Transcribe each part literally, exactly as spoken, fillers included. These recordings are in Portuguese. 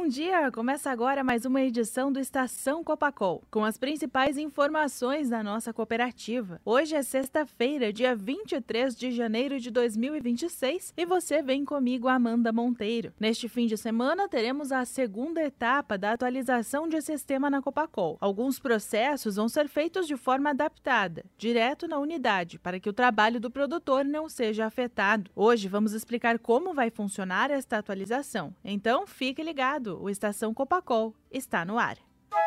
Bom dia! Começa agora mais uma edição do Estação Copacol, com as principais informações da nossa cooperativa. Hoje é sexta-feira, dia vinte e três de janeiro de dois mil e vinte e seis, e você vem comigo, Amanda Monteiro. Neste fim de semana, teremos a segunda etapa da atualização de sistema na Copacol. Alguns processos vão ser feitos de forma adaptada, direto na unidade, para que o trabalho do produtor não seja afetado. Hoje vamos explicar como vai funcionar esta atualização. Então, fique ligado, o Estação Copacol está no ar.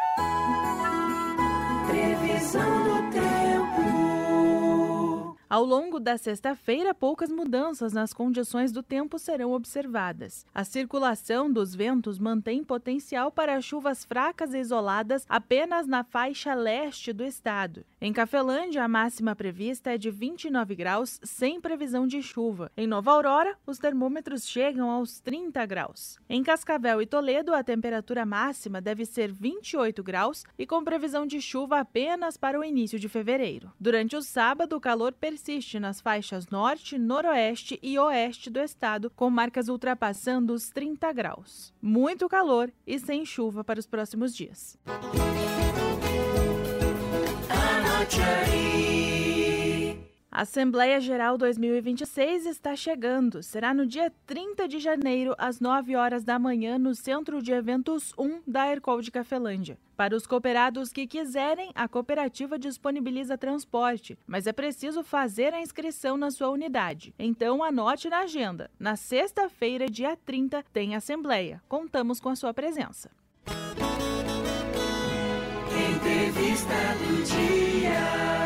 Previsão do tempo. Ao longo da sexta-feira, poucas mudanças nas condições do tempo serão observadas. A circulação dos ventos mantém potencial para chuvas fracas e isoladas apenas na faixa leste do estado. Em Cafelândia, a máxima prevista é de vinte e nove graus, sem previsão de chuva. Em Nova Aurora, os termômetros chegam aos trinta graus. Em Cascavel e Toledo, a temperatura máxima deve ser vinte e oito graus e com previsão de chuva apenas para o início de fevereiro. Durante o sábado, o calor persiste nas faixas norte, noroeste e oeste do estado, com marcas ultrapassando os trinta graus. Muito calor e sem chuva para os próximos dias. A Assembleia Geral dois mil e vinte e seis está chegando. Será no dia trinta de janeiro, às nove horas da manhã, no Centro de Eventos um da Aercol de Cafelândia. Para os cooperados que quiserem, a cooperativa disponibiliza transporte, mas é preciso fazer a inscrição na sua unidade. Então, anote na agenda. Na sexta-feira, dia trinta, tem Assembleia. Contamos com a sua presença. Entrevista do dia.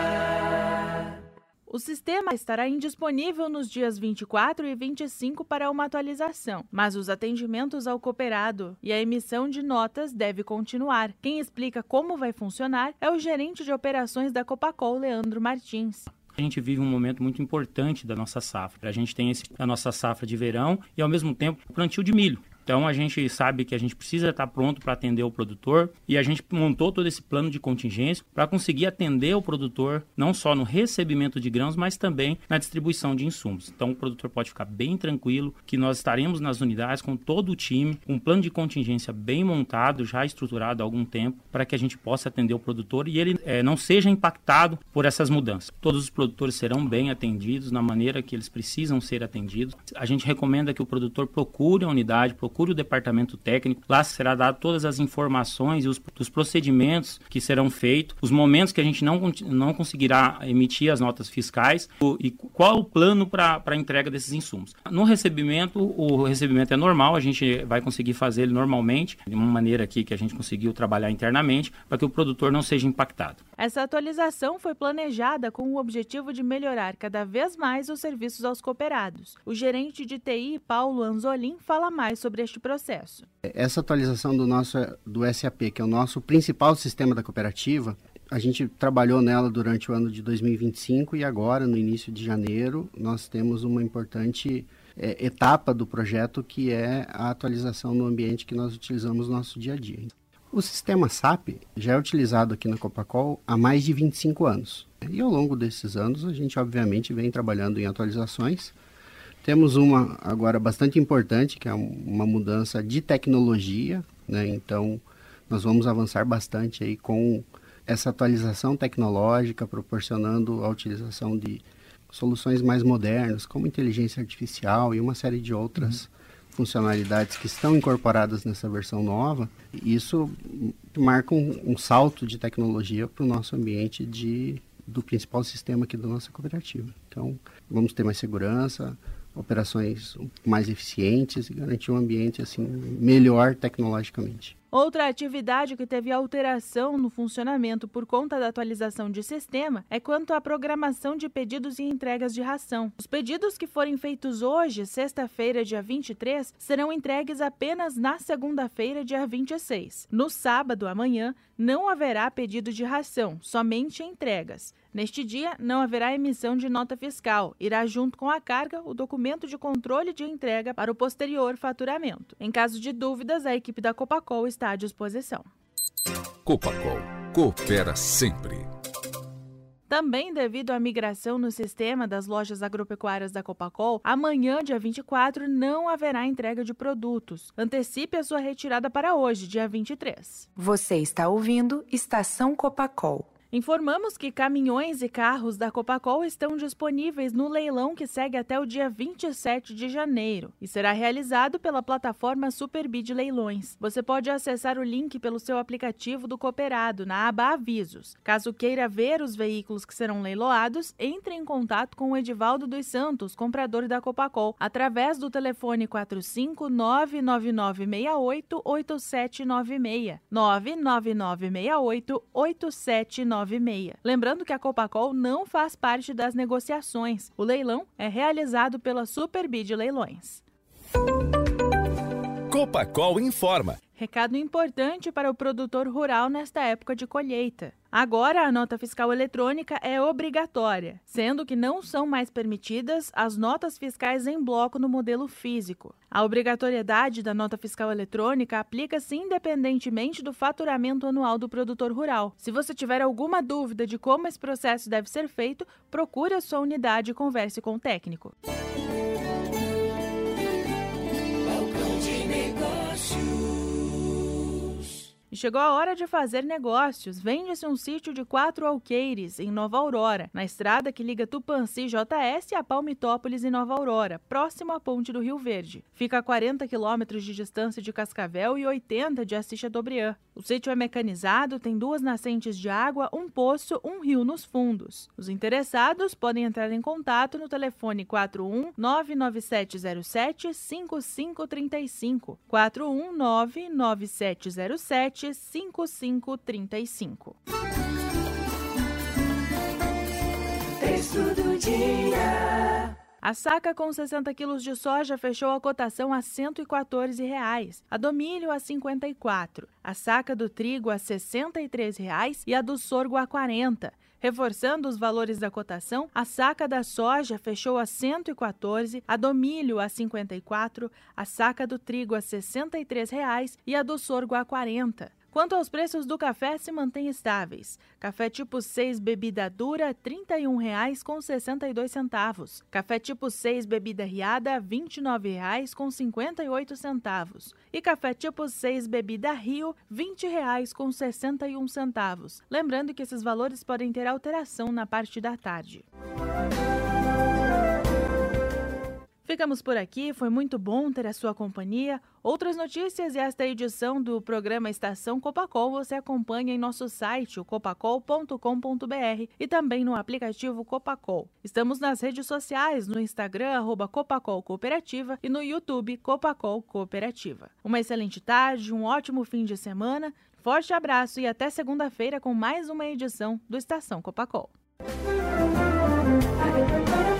O sistema estará indisponível nos dias vinte e quatro e vinte e cinco para uma atualização, mas os atendimentos ao cooperado e a emissão de notas deve continuar. Quem explica como vai funcionar é o gerente de operações da Copacol, Leandro Martins. A gente vive um momento muito importante da nossa safra. A gente tem esse, a nossa safra de verão e, ao mesmo tempo, o plantio de milho. Então, a gente sabe que a gente precisa estar pronto para atender o produtor e a gente montou todo esse plano de contingência para conseguir atender o produtor não só no recebimento de grãos, mas também na distribuição de insumos. Então, o produtor pode ficar bem tranquilo que nós estaremos nas unidades com todo o time, um plano de contingência bem montado, já estruturado há algum tempo, para que a gente possa atender o produtor e ele é, não seja impactado por essas mudanças. Todos os produtores serão bem atendidos na maneira que eles precisam ser atendidos. A gente recomenda que o produtor procure a unidade, procure Procure o departamento técnico, lá será dado todas as informações e os, os procedimentos que serão feitos, os momentos que a gente não, não conseguirá emitir as notas fiscais o, e qual o plano para a entrega desses insumos. No recebimento, o recebimento é normal, a gente vai conseguir fazer ele normalmente, de uma maneira aqui que a gente conseguiu trabalhar internamente, para que o produtor não seja impactado. Essa atualização foi planejada com o objetivo de melhorar cada vez mais os serviços aos cooperados. O gerente de T I, Paulo Anzolin, fala mais sobre este processo. Essa atualização do nosso do S A P, que é o nosso principal sistema da cooperativa, a gente trabalhou nela durante o ano de dois mil e vinte e cinco e agora, no início de janeiro, nós temos uma importante é, etapa do projeto, que é a atualização no ambiente que nós utilizamos no nosso dia a dia. O sistema S A P já é utilizado aqui na Copacol há mais de vinte e cinco anos. E ao longo desses anos, a gente obviamente vem trabalhando em atualizações. Temos uma agora bastante importante, que é uma mudança de tecnologia, né? Então, nós vamos avançar bastante aí com essa atualização tecnológica, proporcionando a utilização de soluções mais modernas, como inteligência artificial e uma série de outras uhum. funcionalidades que estão incorporadas nessa versão nova. E isso marca um, um salto de tecnologia para o nosso ambiente de, do principal sistema aqui da nossa cooperativa. Então, vamos ter mais segurança, operações mais eficientes e garantir um ambiente assim melhor tecnologicamente. Outra atividade que teve alteração no funcionamento por conta da atualização de sistema é quanto à programação de pedidos e entregas de ração. Os pedidos que forem feitos hoje, sexta-feira, dia vinte e três, serão entregues apenas na segunda-feira, dia vinte e seis. No sábado, amanhã, não haverá pedido de ração, somente entregas. Neste dia, não haverá emissão de nota fiscal. Irá junto com a carga o documento de controle de entrega para o posterior faturamento. Em caso de dúvidas, a equipe da Copacol está à disposição. Copacol, coopera sempre. Também devido à migração no sistema das lojas agropecuárias da Copacol, amanhã, dia vinte e quatro, não haverá entrega de produtos. Antecipe a sua retirada para hoje, dia vinte e três. Você está ouvindo Estação Copacol. Informamos que caminhões e carros da Copacol estão disponíveis no leilão que segue até o dia vinte e sete de janeiro e será realizado pela plataforma Superbid Leilões. Você pode acessar o link pelo seu aplicativo do Cooperado na aba Avisos. Caso queira ver os veículos que serão leiloados, entre em contato com o Edivaldo dos Santos, comprador da Copacol, através do telefone quatro cinco nove nove nove seis oito oito sete nove seis, nove nove nove seis oito oito sete nove seis. Lembrando que a Copacol não faz parte das negociações. O leilão é realizado pela Superbid Leilões. Copacol informa. Recado importante para o produtor rural nesta época de colheita. Agora, a nota fiscal eletrônica é obrigatória, sendo que não são mais permitidas as notas fiscais em bloco no modelo físico. A obrigatoriedade da nota fiscal eletrônica aplica-se independentemente do faturamento anual do produtor rural. Se você tiver alguma dúvida de como esse processo deve ser feito, procure a sua unidade e converse com o técnico. E chegou a hora de fazer negócios. Vende-se um sítio de quatro alqueires em Nova Aurora, na estrada que liga Tupanci J S a Palmitópolis em Nova Aurora, próximo à ponte do Rio Verde. Fica a quarenta quilômetros de distância de Cascavel e oitenta de Assis Chateaubriand. O sítio é mecanizado, tem duas nascentes de água, um poço, um rio nos fundos. Os interessados podem entrar em contato no telefone quatro um nove nove sete zero sete cinco cinco três cinco, quatro um nove nove sete zero sete cinco cinco três cinco. Texto do dia. A saca com sessenta quilos de soja fechou a cotação a cento e quatorze reais, a do milho a cinquenta e quatro, a saca do trigo a sessenta e três reais e a do sorgo a quarenta. Reforçando os valores da cotação, a saca da soja fechou a cento e quatorze, a do milho a cinquenta e quatro, a saca do trigo a sessenta e três reais e a do sorgo a quarenta. Quanto aos preços do café, se mantêm estáveis. Café tipo seis bebida dura, trinta e um reais com sessenta e dois centavos. Café tipo seis bebida riada, vinte e nove reais com cinquenta e oito centavos. E café tipo seis bebida Rio, vinte reais com sessenta e um centavos. Lembrando que esses valores podem ter alteração na parte da tarde. Ficamos por aqui, foi muito bom ter a sua companhia. Outras notícias e esta edição do programa Estação Copacol você acompanha em nosso site, o copacol ponto com ponto br, e também no aplicativo Copacol. Estamos nas redes sociais, no Instagram, arroba Copacol Cooperativa, e no YouTube, Copacol Cooperativa. Uma excelente tarde, um ótimo fim de semana, forte abraço e até segunda-feira com mais uma edição do Estação Copacol.